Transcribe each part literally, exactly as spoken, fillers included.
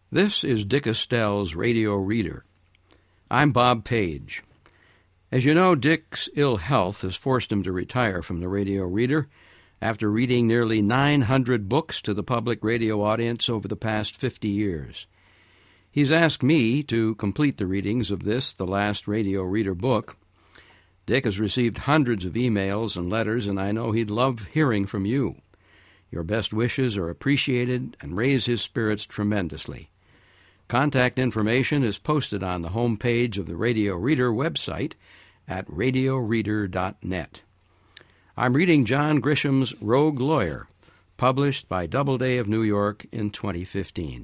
This is Dick Estelle's Radio Reader. I'm Bob Page. As you know, Dick's ill health has forced him to retire from the Radio Reader after reading nearly nine hundred books to the public radio audience over the past fifty years. He's asked me to complete the readings of this, the last Radio Reader book. Dick has received hundreds of emails and letters, and I know he'd love hearing from you. Your best wishes are appreciated and raise his spirits tremendously. Contact information is posted on the home page of the Radio Reader website at radio reader dot net. I'm reading John Grisham's Rogue Lawyer, published by Doubleday of New York in twenty fifteen.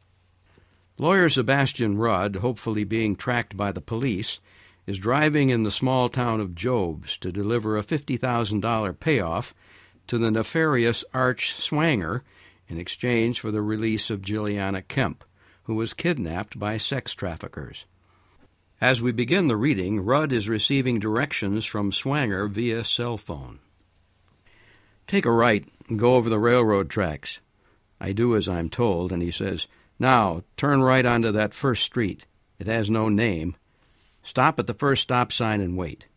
Lawyer Sebastian Rudd, hopefully being tracked by the police, is driving in the small town of Jobs to deliver a fifty thousand dollars payoff to the nefarious Arch Swanger in exchange for the release of Juliana Kemp, who was kidnapped by sex traffickers. As we begin the reading, Rudd is receiving directions from Swanger via cell phone. Take a right and go over the railroad tracks. I do as I'm told, and he says, now, turn right onto that first street. It has no name. Stop at the first stop sign and wait.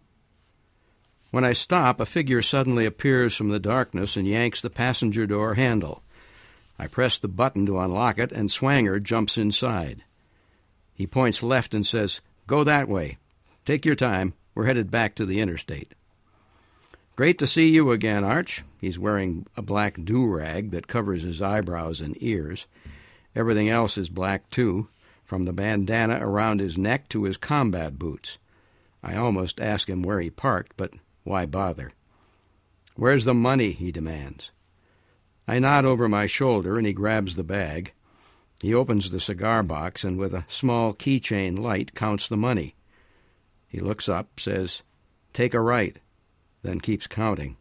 When I stop, a figure suddenly appears from the darkness and yanks the passenger door handle. I press the button to unlock it, and Swanger jumps inside. He points left and says, go that way. Take your time. We're headed back to the interstate. Great to see you again, Arch. He's wearing a black do-rag that covers his eyebrows and ears. Everything else is black, too, from the bandana around his neck to his combat boots. I almost ask him where he parked, but why bother? Where's the money, he demands. I nod over my shoulder, and he grabs the bag. He opens the cigar box, and with a small keychain light counts the money. He looks up, says, take a right, then keeps counting.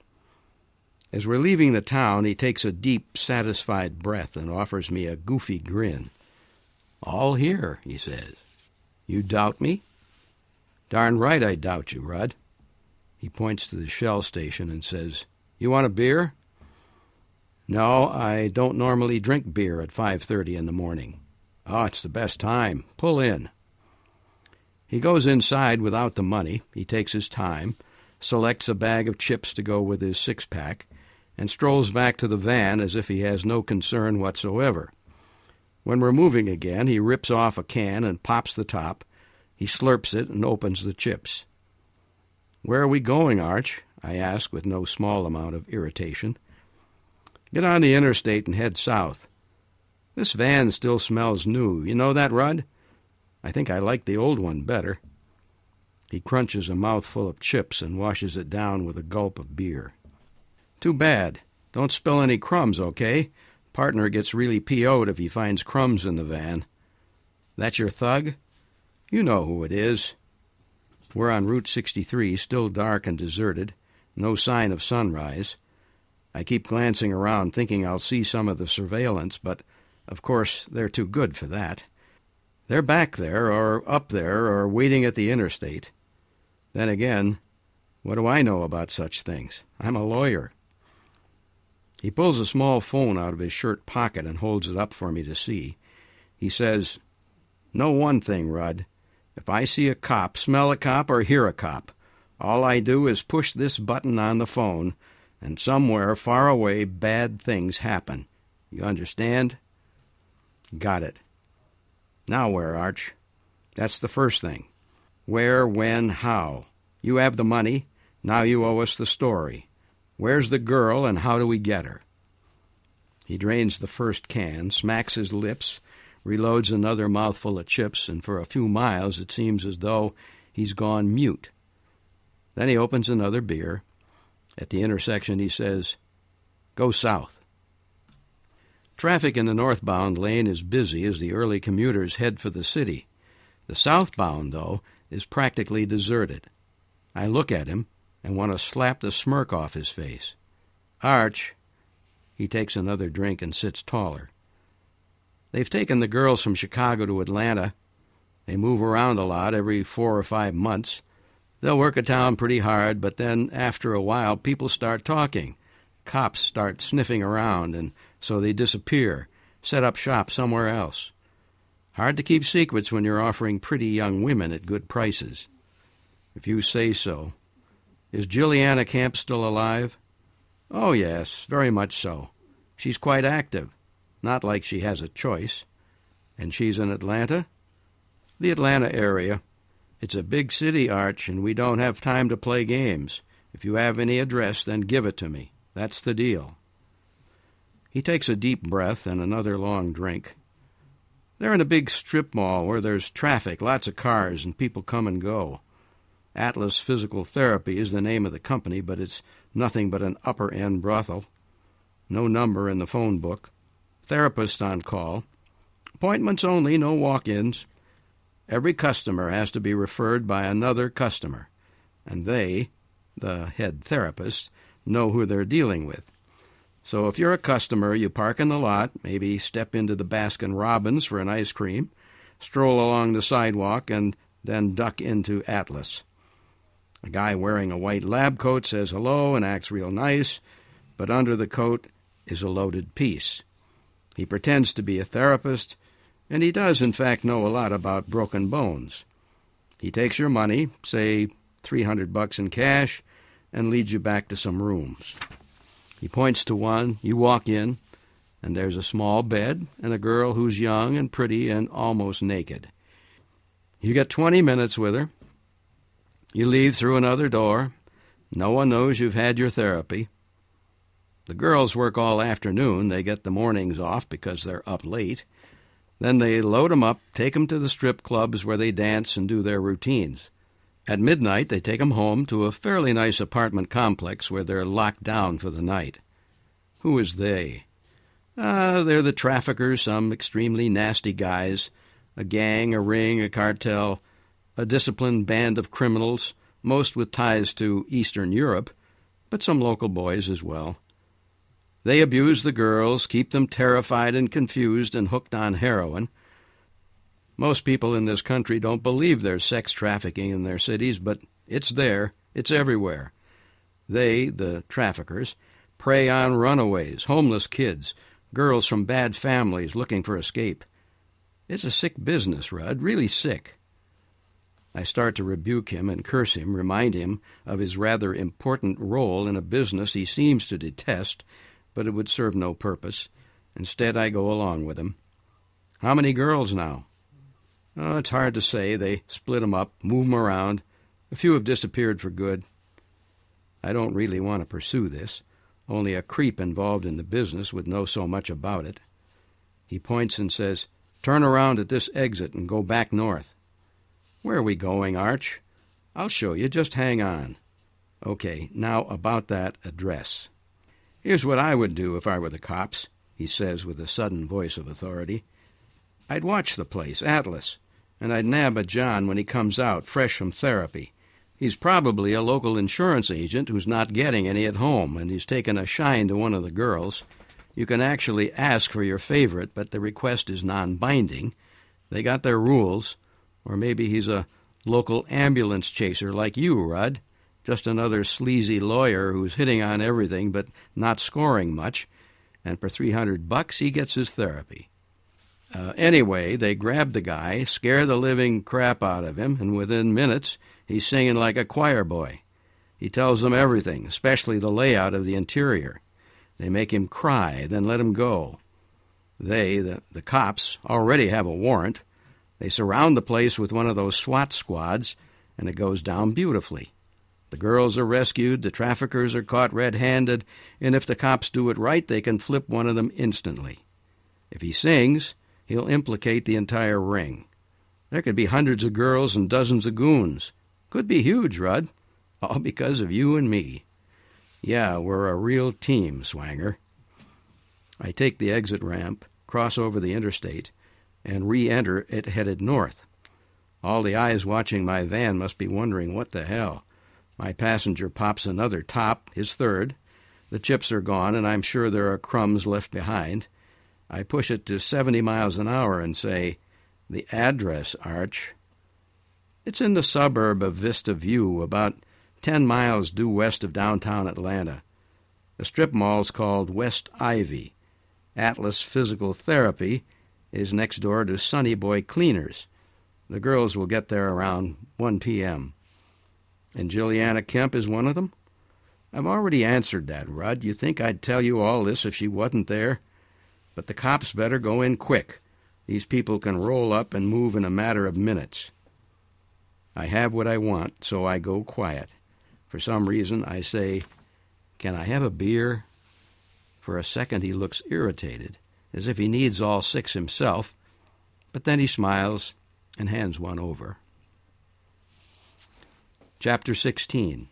As we're leaving the town, he takes a deep, satisfied breath and offers me a goofy grin. All here, he says. You doubt me? Darn right I doubt you, Rudd. He points to the Shell station and says, you want a beer? No, I don't normally drink beer at five thirty in the morning. Oh, it's the best time. Pull in. He goes inside without the money. He takes his time, selects a bag of chips to go with his six-pack, and strolls back to the van as if he has no concern whatsoever. When we're moving again, he rips off a can and pops the top. He slurps it and opens the chips. Where are we going, Arch? I ask with no small amount of irritation. Get on the interstate and head south. This van still smells new. You know that, Rudd? I think I like the old one better. He crunches a mouthful of chips and washes it down with a gulp of beer. Too bad. Don't spill any crumbs, okay? Partner gets really P O'd if he finds crumbs in the van. That's your thug? You know who it is. We're on Route sixty-three, still dark and deserted. No sign of sunrise. I keep glancing around thinking I'll see some of the surveillance, but, of course, they're too good for that. They're back there, or up there, or waiting at the interstate. Then again, what do I know about such things? I'm a lawyer. He pulls a small phone out of his shirt pocket and holds it up for me to see. He says, know one thing, Rudd. If I see a cop, smell a cop, or hear a cop, all I do is push this button on the phone, and somewhere far away bad things happen. You understand? Got it. Now where, Arch? That's the first thing. Where, when, how? You have the money. Now you owe us the story. Where's the girl, and how do we get her? He drains the first can, smacks his lips, reloads another mouthful of chips, and for a few miles it seems as though he's gone mute. Then he opens another beer. At the intersection, he says, go south. Traffic in the northbound lane is busy as the early commuters head for the city. The southbound, though, is practically deserted. I look at him and want to slap the smirk off his face. Arch. He takes another drink and sits taller. They've taken the girls from Chicago to Atlanta. They move around a lot every four or five months. They'll work a town pretty hard, but then after a while people start talking. Cops start sniffing around, and so they disappear, set up shop somewhere else. Hard to keep secrets when you're offering pretty young women at good prices. If you say so. Is Juliana Camp still alive? Oh, yes, very much so. She's quite active. Not like she has a choice. And she's in Atlanta? The Atlanta area. It's a big city, Arch, and we don't have time to play games. If you have any address, then give it to me. That's the deal. He takes a deep breath and another long drink. They're in a big strip mall where there's traffic, lots of cars, and people come and go. Atlas Physical Therapy is the name of the company, but it's nothing but an upper-end brothel. No number in the phone book. Therapist on call. Appointments only, no walk-ins. Every customer has to be referred by another customer, and they, the head therapist, know who they're dealing with. So if you're a customer, you park in the lot, maybe step into the Baskin-Robbins for an ice cream, stroll along the sidewalk, and then duck into Atlas. A guy wearing a white lab coat says hello and acts real nice, but under the coat is a loaded piece. He pretends to be a therapist, and he does, in fact, know a lot about broken bones. He takes your money, say three hundred bucks in cash, and leads you back to some rooms. He points to one, you walk in, and there's a small bed and a girl who's young and pretty and almost naked. You get twenty minutes with her. You leave through another door. No one knows you've had your therapy. The girls work all afternoon. They get the mornings off because they're up late. Then they load 'em up, take 'em to the strip clubs where they dance and do their routines. At midnight, they take 'em home to a fairly nice apartment complex where they're locked down for the night. Who is they? Ah, they're the traffickers, some extremely nasty guys, a gang, a ring, a cartel, a disciplined band of criminals, most with ties to Eastern Europe, but some local boys as well. They abuse the girls, keep them terrified and confused and hooked on heroin. Most people in this country don't believe there's sex trafficking in their cities, but it's there. It's everywhere. They, the traffickers, prey on runaways, homeless kids, girls from bad families looking for escape. It's a sick business, Rudd, really sick. I start to rebuke him and curse him, remind him of his rather important role in a business he seems to detest, but it would serve no purpose. Instead, I go along with him. How many girls now? Oh, it's hard to say. They split 'em up, move 'em around. A few have disappeared for good. I don't really want to pursue this. Only a creep involved in the business would know so much about it. He points and says, "Turn around at this exit and go back north." "Where are we going, Arch?" "I'll show you. Just hang on." "Okay, now about that address." "Here's what I would do if I were the cops," he says with a sudden voice of authority. "I'd watch the place, Atlas, and I'd nab a John when he comes out, fresh from therapy. He's probably a local insurance agent who's not getting any at home, and he's taken a shine to one of the girls. You can actually ask for your favorite, but the request is non-binding. They got their rules. Or maybe he's a local ambulance chaser like you, Rudd. Just another sleazy lawyer who's hitting on everything but not scoring much, and for three hundred bucks he gets his therapy. Uh, anyway, they grab the guy, scare the living crap out of him, and within minutes he's singing like a choir boy. He tells them everything, especially the layout of the interior. They make him cry, then let him go. They, the, the cops, already have a warrant. They surround the place with one of those SWAT squads, and it goes down beautifully. The girls are rescued, the traffickers are caught red-handed, and if the cops do it right, they can flip one of them instantly. If he sings, he'll implicate the entire ring. There could be hundreds of girls and dozens of goons. Could be huge, Rudd. All because of you and me. Yeah, we're a real team, Swanger. I take the exit ramp, cross over the interstate, and re-enter it headed north. All the eyes watching my van must be wondering what the hell. My passenger pops another top, his third. The chips are gone, and I'm sure there are crumbs left behind. I push it to seventy miles an hour and say, "The address, Arch." It's in the suburb of Vista View, about ten miles due west of downtown Atlanta. The strip mall's called West Ivy. Atlas Physical Therapy is next door to Sonny Boy Cleaners. The girls will get there around one p.m. And Juliana Kemp is one of them? I've already answered that, Rudd. You think I'd tell you all this if she wasn't there? But the cops better go in quick. These people can roll up and move in a matter of minutes. I have what I want, so I go quiet. For some reason, I say, "Can I have a beer?" For a second he looks irritated, as if he needs all six himself, but then he smiles and hands one over. Chapter sixteen.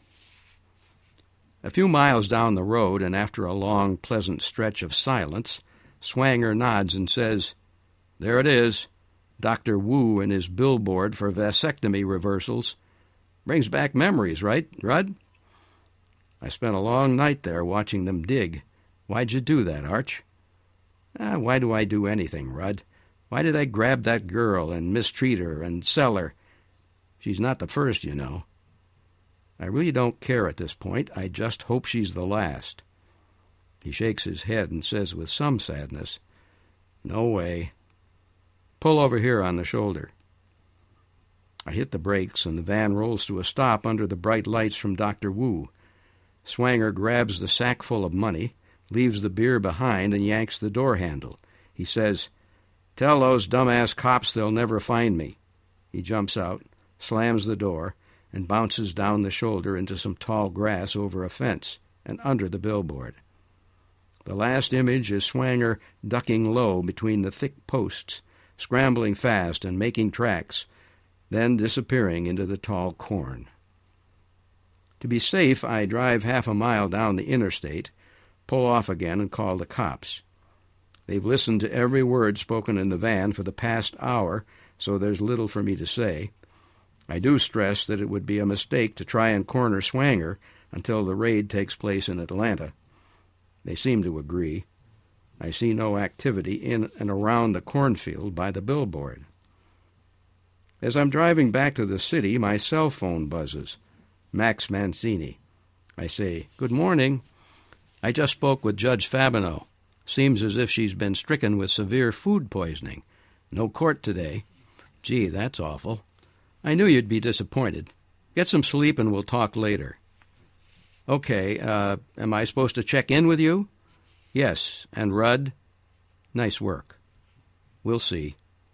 A few miles down the road, and after a long, pleasant stretch of silence, Swanger nods and says, "There it is, Doctor Wu and his billboard for vasectomy reversals. Brings back memories, right, Rudd?" "I spent a long night there watching them dig. Why'd you do that, Arch?" Ah, why do I do anything, Rudd? Why did I grab that girl and mistreat her and sell her? She's not the first, you know. I really don't care at this point. I just hope she's the last." He shakes his head and says with some sadness, "No way. Pull over here on the shoulder." I hit the brakes, and the van rolls to a stop under the bright lights from Doctor Wu. Swanger grabs the sack full of money, leaves the beer behind, and yanks the door handle. He says, "Tell those dumbass cops they'll never find me." He jumps out, slams the door, and bounces down the shoulder into some tall grass over a fence and under the billboard. The last image is Swanger ducking low between the thick posts, scrambling fast and making tracks, then disappearing into the tall corn. To be safe, I drive half a mile down the interstate, pull off again, and call the cops. They've listened to every word spoken in the van for the past hour, so there's little for me to say. I do stress that it would be a mistake to try and corner Swanger until the raid takes place in Atlanta. They seem to agree. I see no activity in and around the cornfield by the billboard. As I'm driving back to the city, my cell phone buzzes. Max Mancini. I say, "Good morning. I just spoke with Judge Fabino. Seems as if she's been stricken with severe food poisoning. No court today. Gee, that's awful. I knew you'd be disappointed. Get some sleep and we'll talk later." "Okay, uh, am I supposed to check in with you?" "Yes, and Rudd, nice work." "We'll see."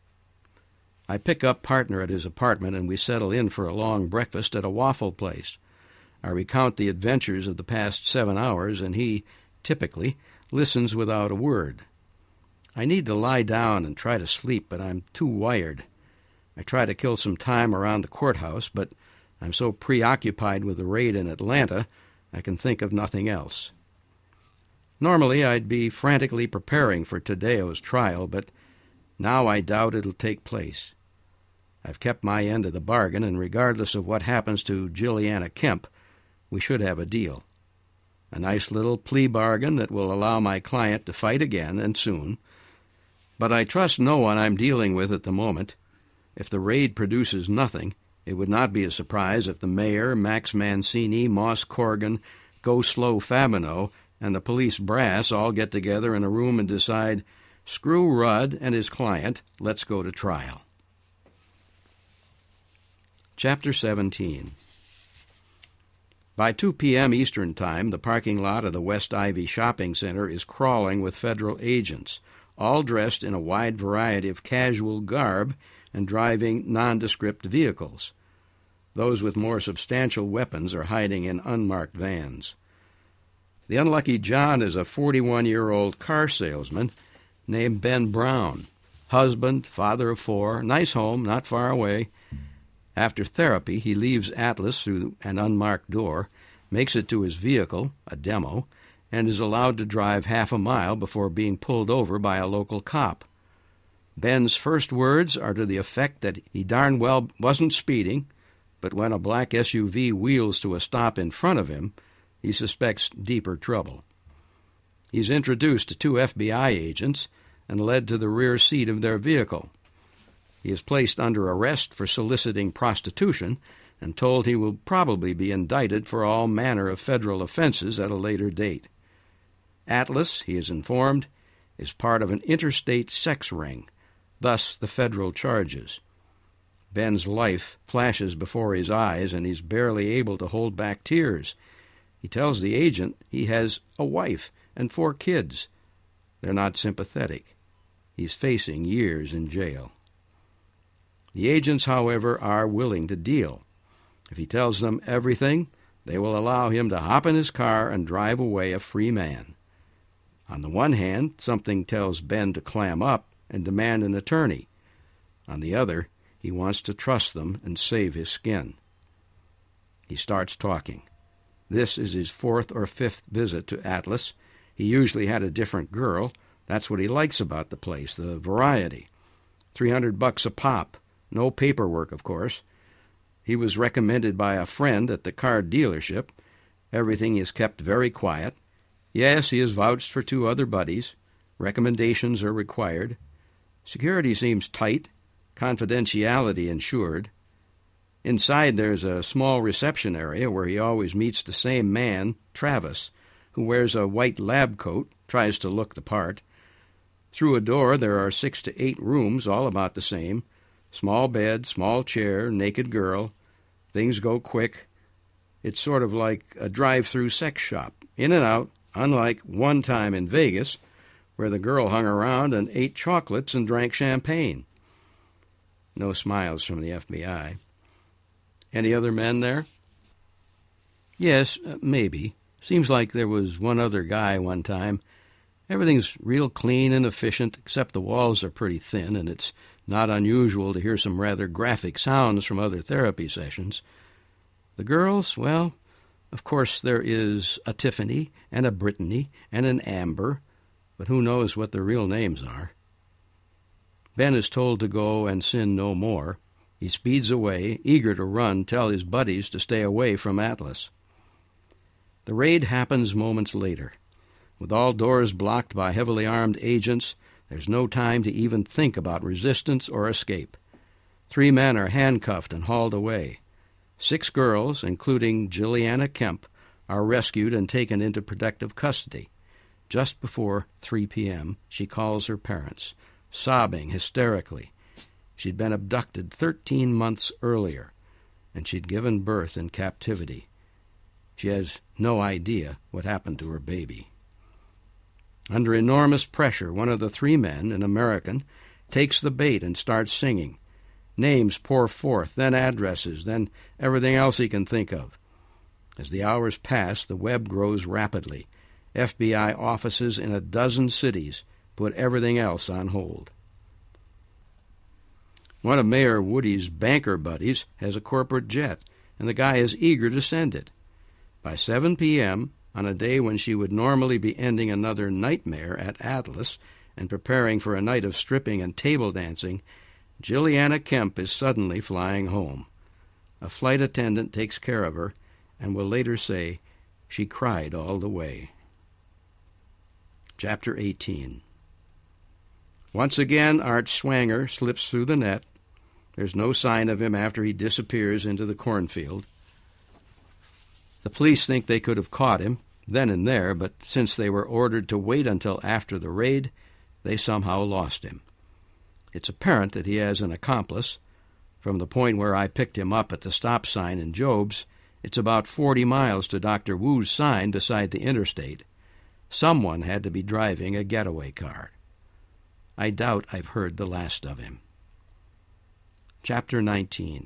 I pick up partner at his apartment, and we settle in for a long breakfast at a waffle place. I recount the adventures of the past seven hours, and he, typically, listens without a word. I need to lie down and try to sleep, but I'm too wired. I try to kill some time around the courthouse, but I'm so preoccupied with the raid in Atlanta, I can think of nothing else. Normally, I'd be frantically preparing for Tadeo's trial, but now I doubt it'll take place. I've kept my end of the bargain, and regardless of what happens to Juliana Kemp, we should have a deal. A nice little plea bargain that will allow my client to fight again, and soon. But I trust no one I'm dealing with at the moment. If the raid produces nothing, it would not be a surprise if the mayor, Max Mancini, Moss Corrigan, Go Slow Fabino, and the police brass all get together in a room and decide, screw Rudd and his client, let's go to trial. Chapter seventeen. By two p.m. Eastern Time, the parking lot of the West Ivy Shopping Center is crawling with federal agents, all dressed in a wide variety of casual garb and driving nondescript vehicles. Those with more substantial weapons are hiding in unmarked vans. The unlucky John is a forty-one-year-old car salesman named Ben Brown. Husband, father of four, nice home, not far away. After therapy, he leaves Atlas through an unmarked door, makes it to his vehicle, a demo, and is allowed to drive half a mile before being pulled over by a local cop. Ben's first words are to the effect that he darn well wasn't speeding, but when a black S U V wheels to a stop in front of him, he suspects deeper trouble. He's introduced to two F B I agents and led to the rear seat of their vehicle. He is placed under arrest for soliciting prostitution and told he will probably be indicted for all manner of federal offenses at a later date. Atlas, he is informed, is part of an interstate sex ring, thus the federal charges. Ben's life flashes before his eyes, and he's barely able to hold back tears. He tells the agent he has a wife and four kids. They're not sympathetic. He's facing years in jail. The agents, however, are willing to deal. If he tells them everything, they will allow him to hop in his car and drive away a free man. On the one hand, something tells Ben to clam up and demand an attorney. On the other, he wants to trust them and save his skin. He starts talking. This is his fourth or fifth visit to Atlas. He usually had a different girl. That's what he likes about the place, the variety. Three hundred bucks a pop. No paperwork, of course. He was recommended by a friend at the car dealership. Everything is kept very quiet. Yes, he is vouched for two other buddies. Recommendations are required. Security seems tight. Confidentiality ensured. Inside there's a small reception area where he always meets the same man, Travis, who wears a white lab coat, tries to look the part. Through a door there are six to eight rooms, all about the same. Small bed, small chair, naked girl. Things go quick. It's sort of like a drive-through sex shop. In and out, unlike one time in Vegas, where the girl hung around and ate chocolates and drank champagne. No smiles from the F B I. Any other men there? Yes, uh, maybe. Seems like there was one other guy one time. Everything's real clean and efficient, except the walls are pretty thin, and it's not unusual to hear some rather graphic sounds from other therapy sessions. The girls, well, of course there is a Tiffany and a Brittany and an Amber, but who knows what their real names are. Ben is told to go and sin no more. He speeds away, eager to run, tell his buddies to stay away from Atlas. The raid happens moments later. With all doors blocked by heavily armed agents, there's no time to even think about resistance or escape. Three men are handcuffed and hauled away. Six girls, including Juliana Kemp, are rescued and taken into protective custody. Just before three p.m., she calls her parents, sobbing hysterically. She'd been abducted thirteen months earlier, and she'd given birth in captivity. She has no idea what happened to her baby. Under enormous pressure, one of the three men, an American, takes the bait and starts singing. Names pour forth, then addresses, then everything else he can think of. As the hours pass, the web grows rapidly. F B I offices in a dozen cities put everything else on hold. One of Mayor Woody's banker buddies has a corporate jet, and the guy is eager to send it. By seven p.m., on a day when she would normally be ending another nightmare at Atlas and preparing for a night of stripping and table dancing, Juliana Kemp is suddenly flying home. A flight attendant takes care of her and will later say she cried all the way. Chapter eighteen. Once again, Art Swanger slips through the net. There's no sign of him after he disappears into the cornfield. The police think they could have caught him then and there, but since they were ordered to wait until after the raid, they somehow lost him. It's apparent that he has an accomplice. From the point where I picked him up at the stop sign in Job's, it's about forty miles to Doctor Wu's sign beside the interstate. Someone had to be driving a getaway car. I doubt I've heard the last of him. Chapter nineteen.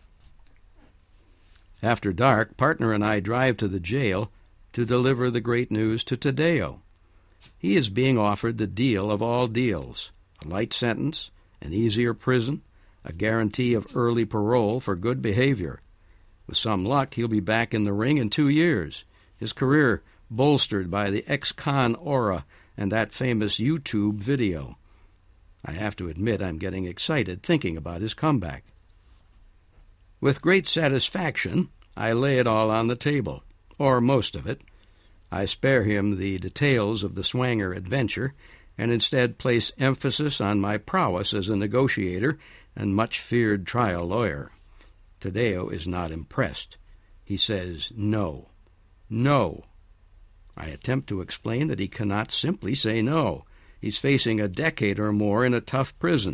After dark, partner and I drive to the jail to deliver the great news to Tadeo. He is being offered the deal of all deals, a light sentence, an easier prison, a guarantee of early parole for good behavior. With some luck, he'll be back in the ring in two years, his career bolstered by the ex-con aura and that famous YouTube video. I have to admit I'm getting excited thinking about his comeback. With great satisfaction, I lay it all on the table, or most of it. I spare him the details of the Swanger adventure, and instead place emphasis on my prowess as a negotiator and much-feared trial lawyer. Tadeo is not impressed. He says no. No. I attempt to explain that he cannot simply say no. He's facing a decade or more in a tough prison,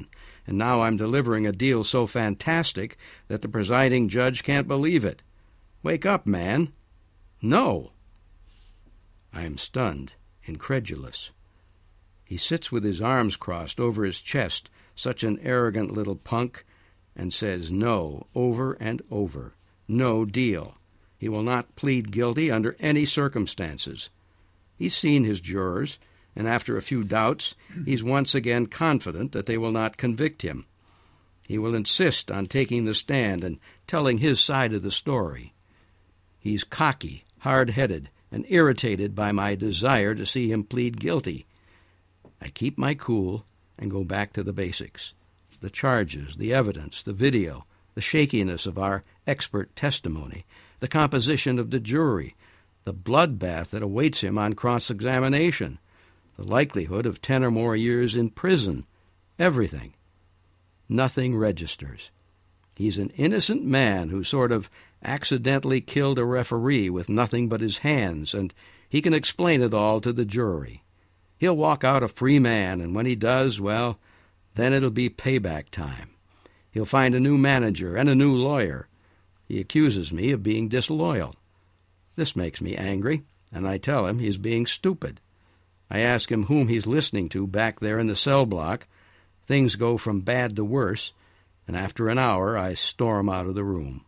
and now I'm delivering a deal so fantastic that the presiding judge can't believe it. Wake up, man. No. I am stunned, incredulous. He sits with his arms crossed over his chest, such an arrogant little punk, and says no over and over. No deal. He will not plead guilty under any circumstances. He's seen his jurors, and after a few doubts, he's once again confident that they will not convict him. He will insist on taking the stand and telling his side of the story. He's cocky, hard-headed, and irritated by my desire to see him plead guilty. I keep my cool and go back to the basics. The charges, the evidence, the video, the shakiness of our expert testimony, the composition of the jury, the bloodbath that awaits him on cross-examination, the likelihood of ten or more years in prison, everything. Nothing registers. He's an innocent man who sort of accidentally killed a referee with nothing but his hands, and he can explain it all to the jury. He'll walk out a free man, and when he does, well, then it'll be payback time. He'll find a new manager and a new lawyer. He accuses me of being disloyal. This makes me angry, and I tell him he's being stupid. I ask him whom he's listening to back there in the cell block. Things go from bad to worse, and after an hour I storm out of the room.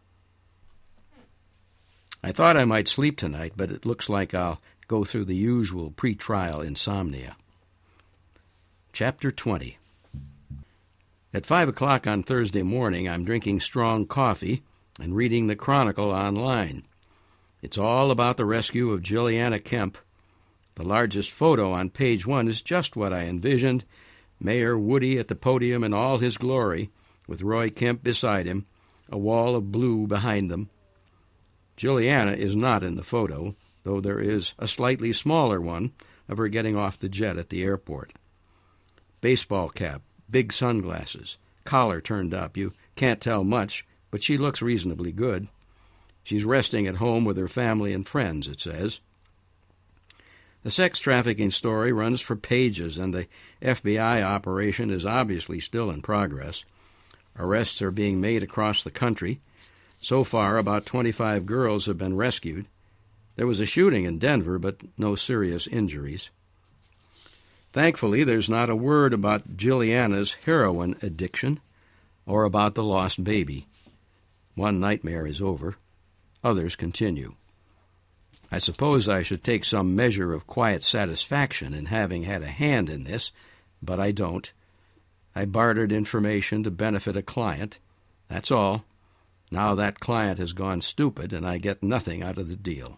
I thought I might sleep tonight, but it looks like I'll go through the usual pre-trial insomnia. Chapter twenty. At five o'clock on Thursday morning, I'm drinking strong coffee and reading the Chronicle online. It's all about the rescue of Juliana Kemp. The largest photo on page one is just what I envisioned. Mayor Woody at the podium in all his glory, with Roy Kemp beside him, a wall of blue behind them. Juliana is not in the photo, though there is a slightly smaller one of her getting off the jet at the airport. Baseball cap, big sunglasses, collar turned up. You can't tell much, but she looks reasonably good. She's resting at home with her family and friends, it says. The sex trafficking story runs for pages, and the F B I operation is obviously still in progress. Arrests are being made across the country. So far, about twenty-five girls have been rescued. There was a shooting in Denver, but no serious injuries. Thankfully, there's not a word about Juliana's heroin addiction or about the lost baby. One nightmare is over. Others continue. I suppose I should take some measure of quiet satisfaction in having had a hand in this, but I don't. I bartered information to benefit a client. That's all. Now that client has gone stupid, and I get nothing out of the deal.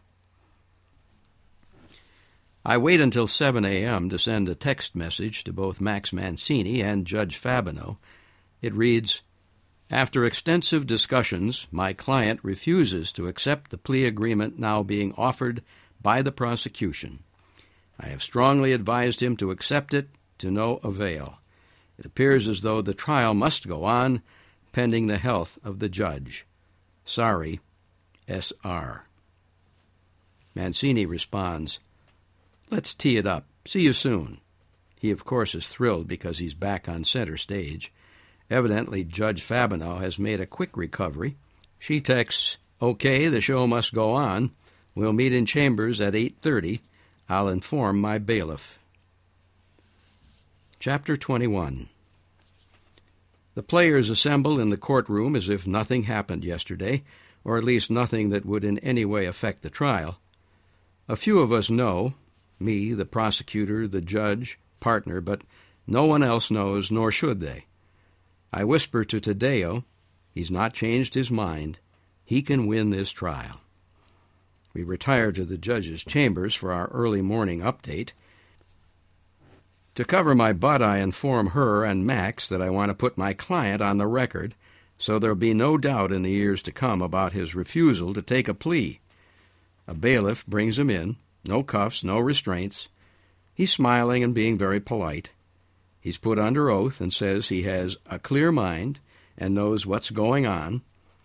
I wait until seven a.m. to send a text message to both Max Mancini and Judge Fabino. It reads, "After extensive discussions, my client refuses to accept the plea agreement now being offered by the prosecution. I have strongly advised him to accept it, to no avail. It appears as though the trial must go on, pending the health of the judge. Sorry, S R" Mancini responds, "Let's tee it up. See you soon." He, of course, is thrilled because he's back on center stage. Evidently, Judge Fabino has made a quick recovery. She texts, "Okay, the show must go on. We'll meet in chambers at eight thirty. I'll inform my bailiff." Chapter twenty-one. The players assemble in the courtroom as if nothing happened yesterday, or at least nothing that would in any way affect the trial. A few of us know, me, the prosecutor, the judge, partner, but no one else knows, nor should they. I whisper to Taddeo, he's not changed his mind. He can win this trial. We retire to the judge's chambers for our early morning update. To cover my butt, I inform her and Max that I want to put my client on the record, so there'll be no doubt in the years to come about his refusal to take a plea. A bailiff brings him in, no cuffs, no restraints. He's smiling and being very polite. He's put under oath and says he has a clear mind and knows what's going on.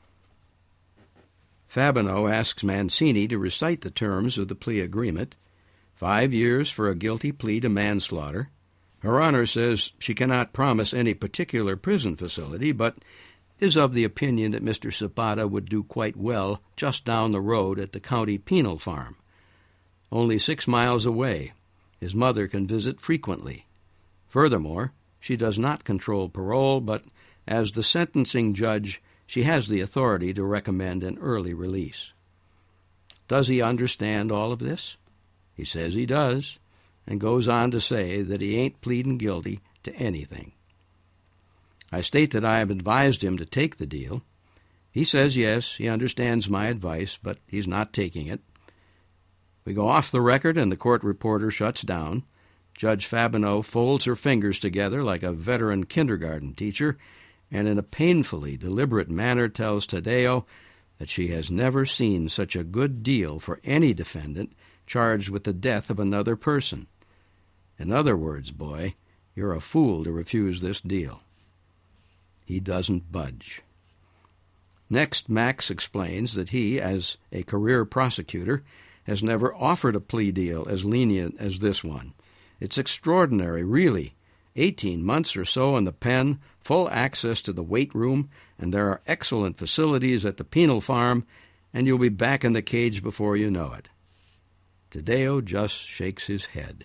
Fabino asks Mancini to recite the terms of the plea agreement. Five years for a guilty plea to manslaughter. Her Honor says she cannot promise any particular prison facility, but is of the opinion that Mister Zapata would do quite well just down the road at the county penal farm. Only six miles away, his mother can visit frequently. Furthermore, she does not control parole, but as the sentencing judge, she has the authority to recommend an early release. Does he understand all of this? He says he does, and goes on to say that he ain't pleading guilty to anything. I state that I have advised him to take the deal. He says yes, he understands my advice, but he's not taking it. We go off the record, and the court reporter shuts down. Judge Fabineau folds her fingers together like a veteran kindergarten teacher, and in a painfully deliberate manner tells Taddeo that she has never seen such a good deal for any defendant charged with the death of another person. In other words, boy, you're a fool to refuse this deal. He doesn't budge. Next, Max explains that he, as a career prosecutor, has never offered a plea deal as lenient as this one. It's extraordinary, really. Eighteen months or so in the pen, full access to the weight room, and there are excellent facilities at the penal farm, and you'll be back in the cage before you know it. Taddeo just shakes his head.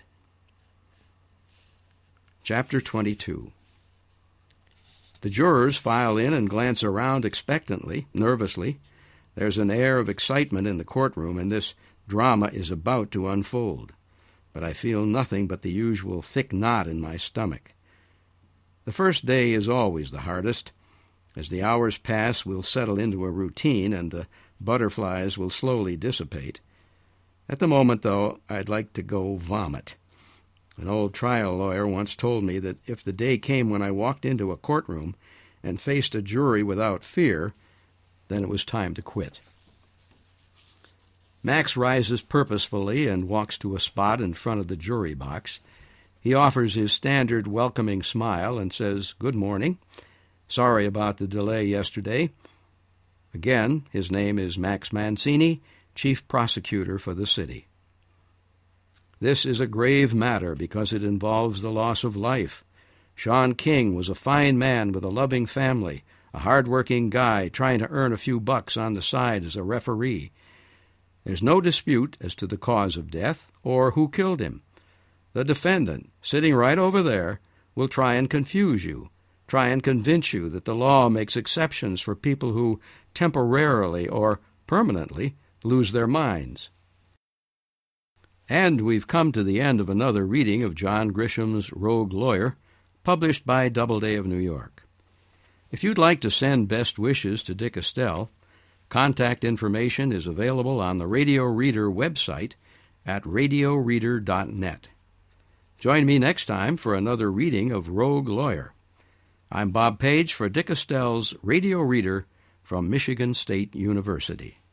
Chapter twenty-two. The jurors file in and glance around expectantly, nervously. There's an air of excitement in the courtroom, and this drama is about to unfold. But I feel nothing but the usual thick knot in my stomach. The first day is always the hardest. As the hours pass, we'll settle into a routine, and the butterflies will slowly dissipate. At the moment, though, I'd like to go vomit. An old trial lawyer once told me that if the day came when I walked into a courtroom and faced a jury without fear, then it was time to quit. Max rises purposefully and walks to a spot in front of the jury box. He offers his standard welcoming smile and says, "Good morning. Sorry about the delay yesterday." Again, his name is Max Mancini, Chief Prosecutor for the city. This is a grave matter because it involves the loss of life. Sean King was a fine man with a loving family, a hard-working guy trying to earn a few bucks on the side as a referee. There's no dispute as to the cause of death or who killed him. The defendant, sitting right over there, will try and confuse you, try and convince you that the law makes exceptions for people who temporarily or permanently lose their minds. And we've come to the end of another reading of John Grisham's Rogue Lawyer, published by Doubleday of New York. If you'd like to send best wishes to Dick Estelle, contact information is available on the Radio Reader website at radio reader dot net. Join me next time for another reading of Rogue Lawyer. I'm Bob Page for Dick Estelle's Radio Reader from Michigan State University.